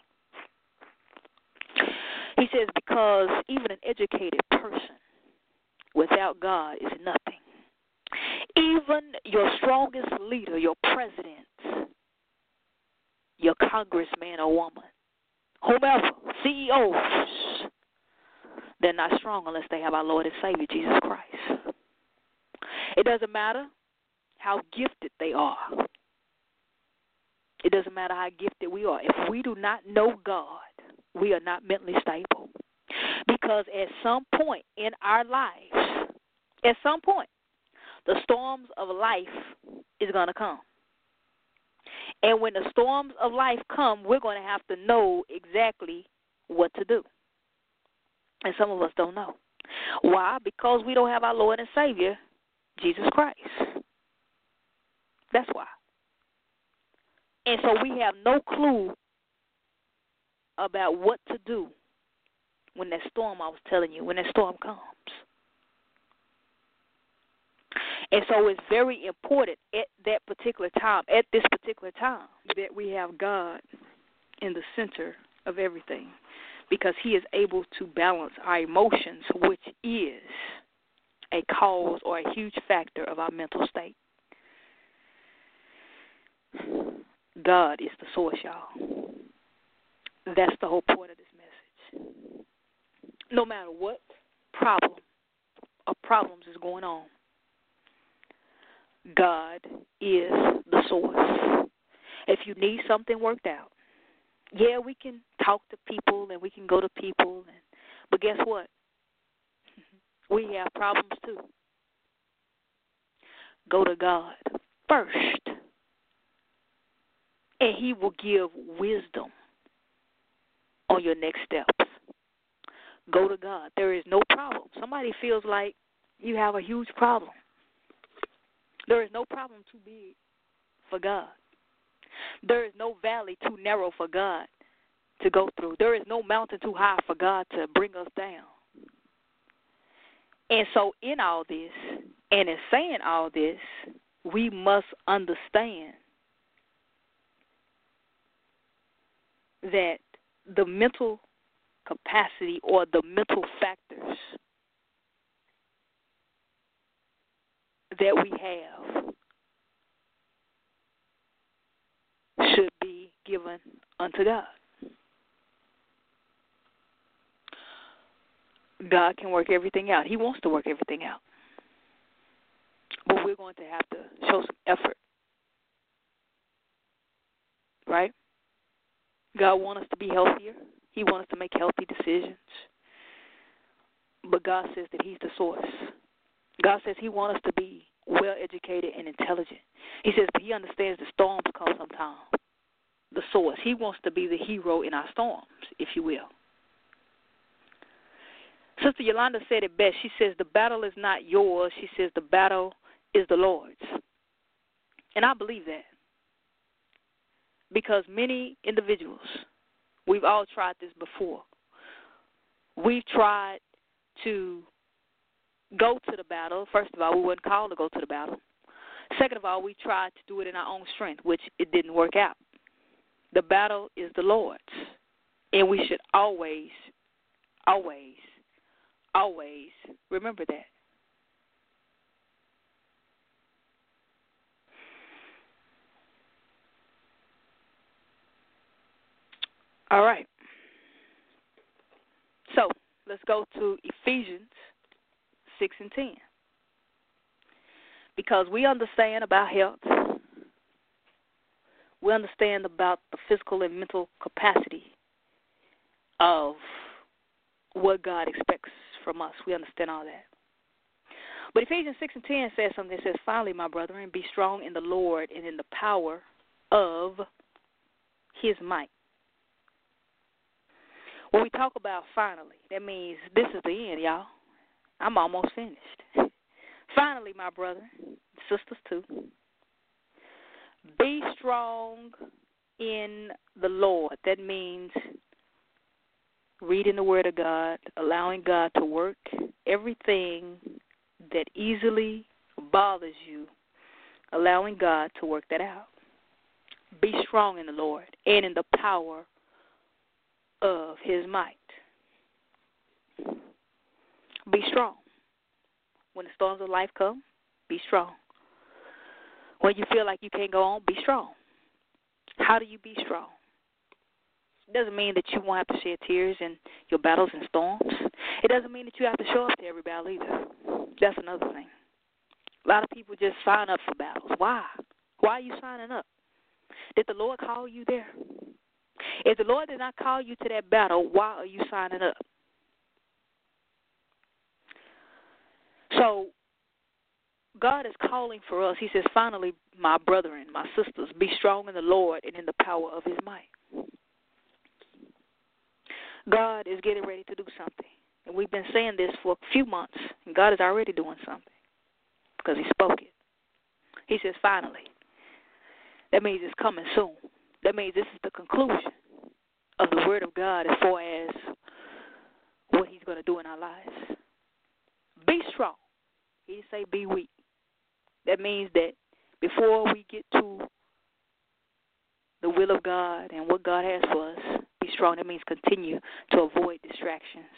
He says because even an educated person without God is nothing. Even your strongest leader, your president, your congressman or woman, whomever, C E Os, they're not strong unless they have our Lord and Savior, Jesus Christ. It doesn't matter how gifted they are. It doesn't matter how gifted we are. If we do not know God, we are not mentally stable. Because at some point in our lives, at some point, the storms of life is going to come. And when the storms of life come, we're going to have to know exactly what to do. And some of us don't know. Why? Because we don't have our Lord and Savior, Jesus Christ. That's why. And so we have no clue about what to do when that storm, I was telling you, when that storm comes. And so it's very important at that particular time, at this particular time, that we have God in the center of everything, because he is able to balance our emotions, which is a cause or a huge factor of our mental state. God is the source, y'all. That's the whole point of this message. No matter what problem of problems is going on, God is the source. If you need something worked out, yeah, we can talk to people and we can go to people, and, but guess what? We have problems too. Go to God first, and He will give wisdom on your next steps. Go to God. There is no problem. Somebody feels like you have a huge problem. There is no problem too big for God. There is no valley too narrow for God to go through. There is no mountain too high for God to bring us down. And so in all this, and in saying all this, we must understand that the mental capacity or the mental factors that we have should be given unto God. God can work everything out. He wants to work everything out. But we're going to have to show some effort. Right? God wants us to be healthier. He wants us to make healthy decisions. But God says that He's the source. God says He wants us to be well-educated and intelligent. He says but He understands the storms come sometimes. The source. He wants to be the hero in our storms, if you will. Sister Yolanda said it best. She says the battle is not yours. She says the battle is the Lord's. And I believe that. Because many individuals, we've all tried this before. We've tried to go to the battle. First of all, we weren't called to go to the battle. Second of all, we tried to do it in our own strength, which it didn't work out. The battle is the Lord's. And we should always, always, always remember that. All right. So let's go to Ephesians six and ten. Because we understand about health. We understand about the physical and mental capacity of what God expects from us. We understand all that. But Ephesians six and ten says something. It says, finally, my brethren, be strong in the Lord and in the power of His might. When we talk about finally, that means this is the end, y'all. I'm almost finished. Finally, my brother, sisters too, be strong in the Lord. That means reading the Word of God, allowing God to work everything that easily bothers you, allowing God to work that out. Be strong in the Lord and in the power of His might. Be strong. When the storms of life come, be strong. When you feel like you can't go on, be strong. How do you be strong? It doesn't mean that you won't have to shed tears in your battles and storms. It doesn't mean that you have to show up to every battle either. That's another thing. A lot of people just sign up for battles. Why? Why are you signing up? Did the Lord call you there? If the Lord did not call you to that battle, why are you signing up? So God is calling for us. He says, finally, my brethren, my sisters, be strong in the Lord and in the power of His might. God is getting ready to do something. And we've been saying this for a few months, and God is already doing something because He spoke it. He says, finally. That means it's coming soon. That means this is the conclusion of the Word of God as far as what He's going to do in our lives. Be strong. He didn't say be weak. That means that before we get to the will of God and what God has for us, be strong. That means continue to avoid distractions.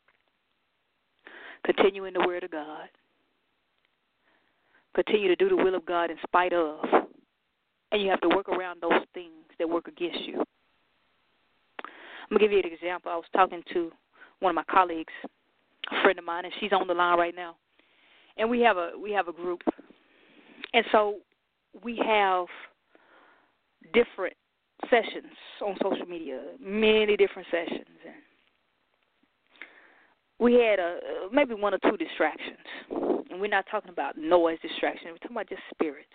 Continue in the Word of God. Continue to do the will of God in spite of. And you have to work around those things that work against you. I'm going to give you an example. I was talking to one of my colleagues, a friend of mine, and she's on the line right now. and we have a we have a group, and so we have different sessions on social media, many different sessions, and we had a maybe one or two distractions, and we're not talking about noise distraction. We're talking about just spirits.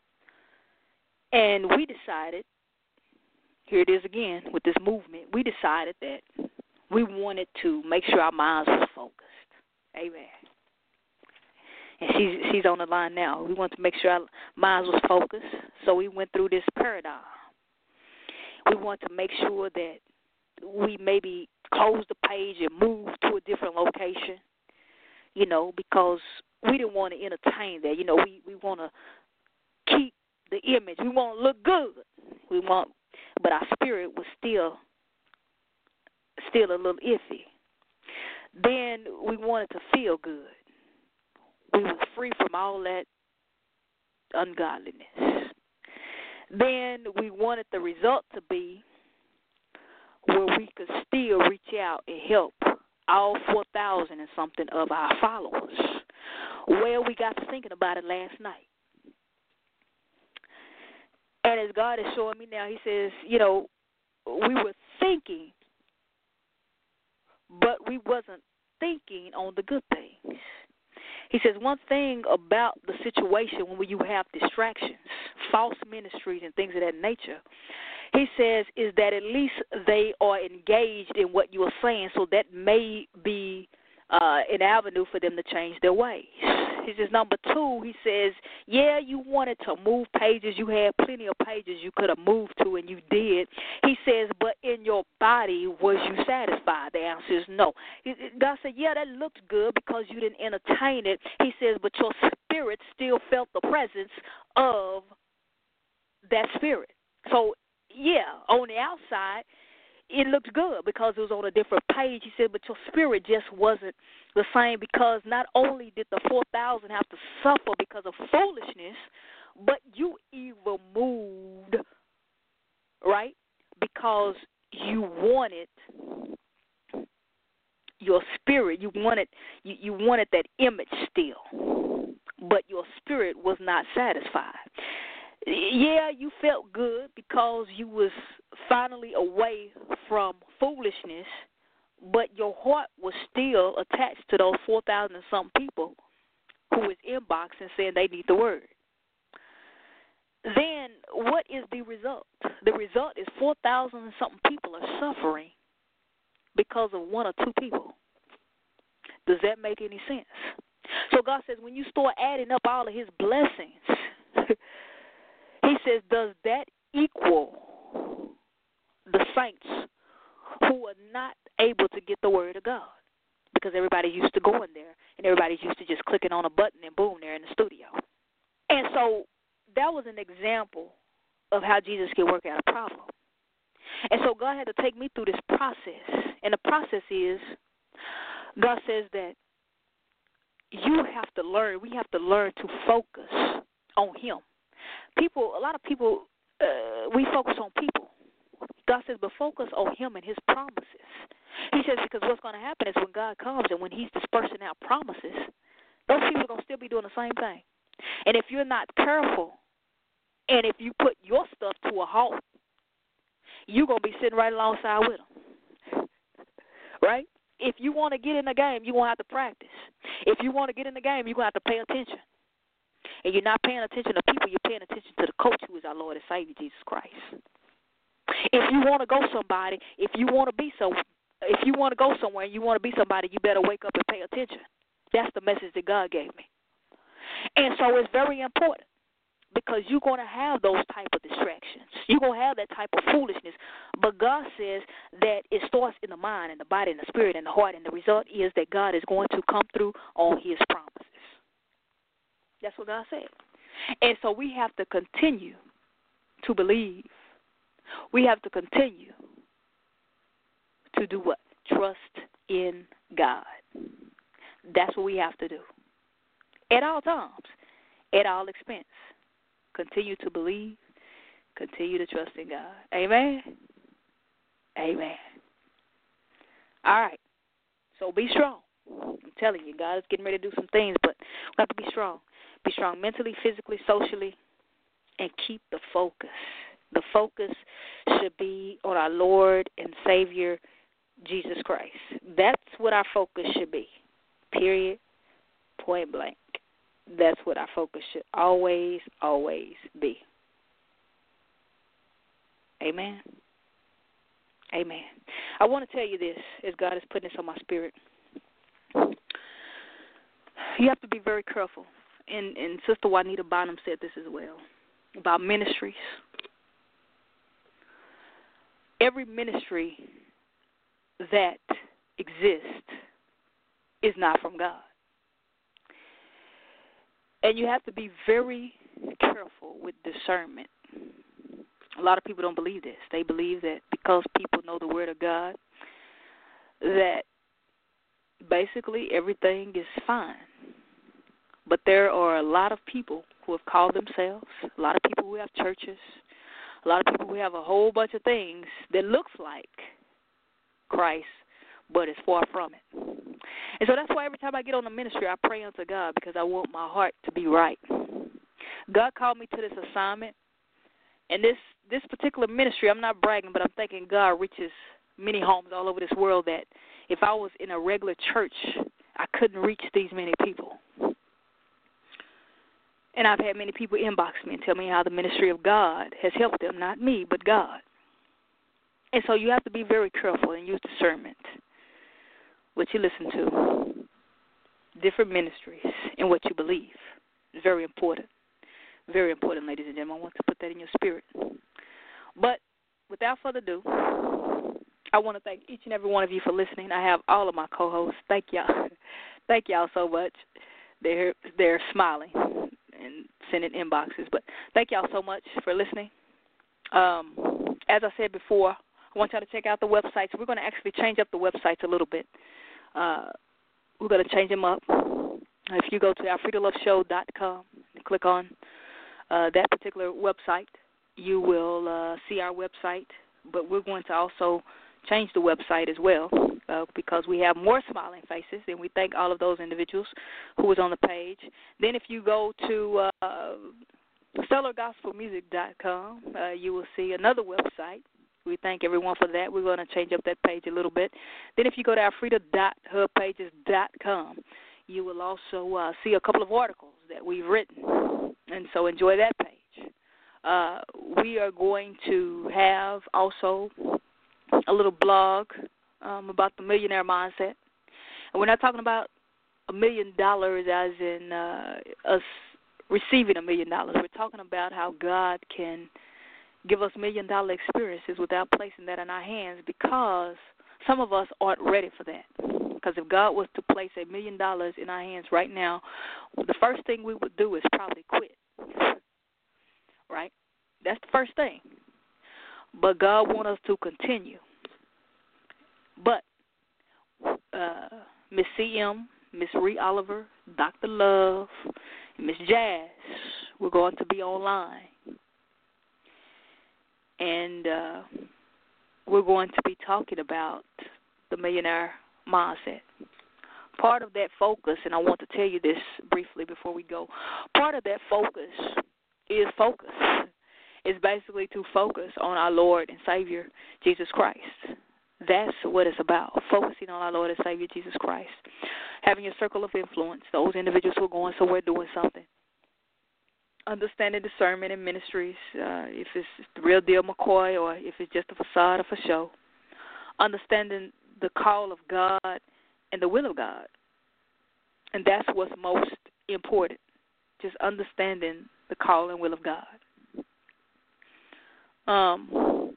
And we decided, here it is again with this movement, we decided that we wanted to make sure our minds was focused. Amen. And she's she's on the line now. We wanted to make sure our minds was focused, so we went through this paradigm. We want to make sure that we maybe close the page and move to a different location, you know, because we didn't want to entertain that. You know, we, we want to keep the image. We want to look good. We want, but our spirit was still, still a little iffy. Then we wanted to feel good. We were free from all that ungodliness. Then we wanted the result to be where we could still reach out and help all four thousand and something of our followers. Well, we got to thinking about it last night. And as God is showing me now, he says, you know, we were thinking, but we wasn't thinking on the good things. He says one thing about the situation when you have distractions, false ministries and things of that nature, he says is that at least they are engaged in what you are saying, so that may be uh, an avenue for them to change their ways. He says number two, he says, yeah, you wanted to move pages. You had plenty of pages you could have moved to, and you did. He says, but in your body, was you satisfied? The answer is no. God said, yeah, that looked good because you didn't entertain it. He says, but your spirit still felt the presence of that spirit. So, yeah, on the outside, it looked good because it was on a different page. He said, but your spirit just wasn't the same, because not only did the four thousand have to suffer because of foolishness, but you even moved, right, because you wanted your spirit, you wanted you, you wanted that image still, but your spirit was not satisfied. Yeah, you felt good because you was finally away from foolishness, but your heart was still attached to those four thousand and some people who was inboxing saying they need the word. Then what is the result? The result is four thousand and something people are suffering because of one or two people. Does that make any sense? So God says when you start adding up all of his blessings, he says, does that equal the saints who are not able to get the word of God? Because everybody's used to going there, and everybody's used to just clicking on a button and boom, they're in the studio. And so that was an example of how Jesus can work out a problem. And so God had to take me through this process. And the process is, God says that you have to learn, we have to learn to focus on him. People, a lot of people, uh, we focus on people. God says, but focus on him and his promises. He says, because what's going to happen is when God comes and when he's dispersing out promises, those people are going to still be doing the same thing. And if you're not careful, and if you put your stuff to a halt, you're going to be sitting right alongside with them. Right? If you want to get in the game, you're going to have to practice. If you want to get in the game, you're going to have to pay attention. And you're not paying attention to people, you're paying attention to the coach who is our Lord and Savior, Jesus Christ. If you want to go somebody, if you want to be so, if you want to go somewhere and you want to be somebody, you better wake up and pay attention. That's the message that God gave me. And so it's very important because you're going to have those type of distractions. You're going to have that type of foolishness. But God says that it starts in the mind and the body and the spirit and the heart, and the result is that God is going to come through on his promises. That's what God said. And so we have to continue to believe. We have to continue to do what? Trust in God. That's what we have to do. At all times, at all expense. Continue to believe. Continue to trust in God. Amen? Amen. All right. So be strong. I'm telling you, God is getting ready to do some things, but we have to be strong. Be strong mentally, physically, socially, and keep the focus. The focus should be on our Lord and Savior, Jesus Christ. That's what our focus should be, period, point blank. That's what our focus should always, always be. Amen. Amen. I want to tell you this, as God is putting this on my spirit. You have to be very careful. And, and Sister Juanita Bonham said this as well, about ministries. Every ministry that exists is not from God. And you have to be very careful with discernment. A lot of people don't believe this. They believe that because people know the Word of God, that basically everything is fine. But there are a lot of people who have called themselves, a lot of people who have churches, a lot of people who have a whole bunch of things that looks like Christ, but it's far from it. And so that's why every time I get on the ministry, I pray unto God because I want my heart to be right. God called me to this assignment, and this, this particular ministry, I'm not bragging, but I'm thinking God reaches many homes all over this world that if I was in a regular church, I couldn't reach these many people. And I've had many people inbox me and tell me how the ministry of God has helped them, not me, but God. And so you have to be very careful and use discernment, what you listen to, different ministries, and what you believe. It's very important. Very important, ladies and gentlemen. I want to put that in your spirit. But without further ado, I want to thank each and every one of you for listening. I have all of my co-hosts. Thank y'all. Thank y'all so much. They're they're smiling and sending inboxes. But thank y'all so much for listening. Um, as I said before, I want y'all to check out the websites. We're going to actually change up the websites a little bit. Uh, we're going to change them up. If you go to alfreda love show dot com and click on uh, that particular website, you will uh, see our website. But we're going to also change the website as well uh, because we have more smiling faces, and we thank all of those individuals who was on the page. Then if you go to uh, stellar gospel music dot com, uh, you will see another website. We thank everyone for that. We're going to change up that page a little bit. Then if you go to alfreda dot hub pages dot com, you will also uh, see a couple of articles that we've written, and so enjoy that page. Uh, we are going to have also a little blog um, about the millionaire mindset. And we're not talking about a million dollars as in uh, us receiving a million dollars. We're talking about how God can give us million-dollar experiences without placing that in our hands because some of us aren't ready for that. Because if God was to place a million dollars in our hands right now, the first thing we would do is probably quit. Right? That's the first thing. But God wants us to continue. But uh, Miss C M, Miss Ree Oliver, Doctor Love, and Miss Jazz, we're going to be online. And uh, we're going to be talking about the millionaire mindset. Part of that focus, and I want to tell you this briefly before we go, part of that focus is focus. It's basically to focus on our Lord and Savior, Jesus Christ. That's what it's about, focusing on our Lord and Savior, Jesus Christ. Having a circle of influence, those individuals who are going somewhere doing something. Understanding discernment in ministries, uh, if it's the real deal McCoy or if it's just a facade of a show. Understanding the call of God and the will of God. And that's what's most important, just understanding the call and will of God. Um,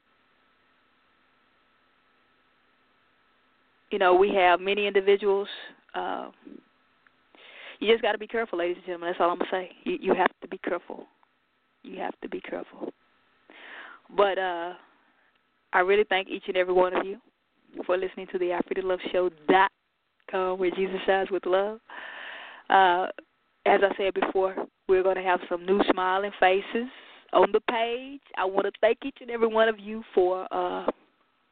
you know, we have many individuals. Uh, you just got to be careful, ladies and gentlemen. That's all I'm going to say. You, you have to be careful. You have to be careful. But uh, I really thank each and every one of you for listening to the alfreda love show dot com, where Jesus shines with love. Uh, as I said before, we're going to have some new smiling faces on the page. I want to thank each and every one of you for uh,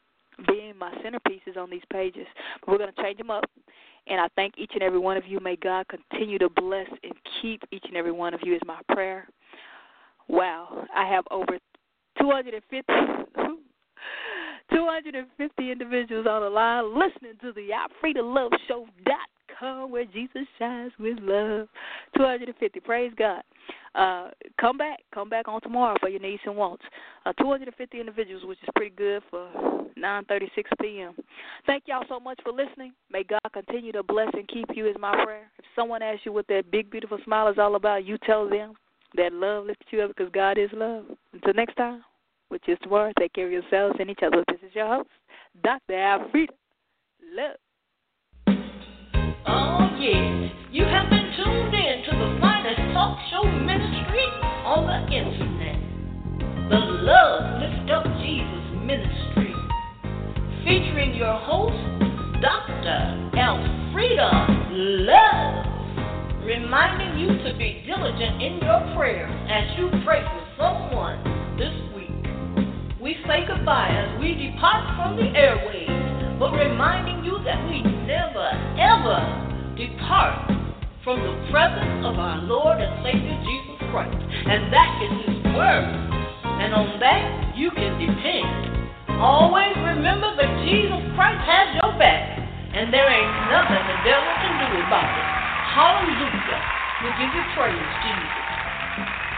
being my centerpieces on these pages. But we're going to change them up. And I thank each and every one of you. May God continue to bless and keep each and every one of you is my prayer. Wow. I have over two hundred fifty, two hundred fifty individuals on the line listening to the I Free to Love Show dot com where Jesus shines with love. two hundred fifty. Praise God. Uh, come back. Come back on tomorrow for your needs and wants. Uh, two hundred fifty individuals, which is pretty good for nine thirty-six p.m. Thank y'all so much for listening. May God continue to bless and keep you is my prayer. If someone asks you what that big, beautiful smile is all about, you tell them that love lifts you up because God is love. Until next time, which is tomorrow, take care of yourselves and each other. This is your host, Doctor Alfreda Love. Oh, yeah. You have been tuned in to the finest talk show ministry on the internet. The Love Lift Up Jesus Ministry. Featuring your host, Doctor Alfreda Love. Reminding you to be diligent in your prayer as you pray for someone this week. We say goodbye as we depart from the airwaves, but reminding you that we never, ever depart from the presence of our Lord and Savior Jesus Christ. And that is His Word. And on that you can depend. Always remember that Jesus Christ has your back, and there ain't nothing the devil can do about it. Hallelujah. We give you praise, Jesus.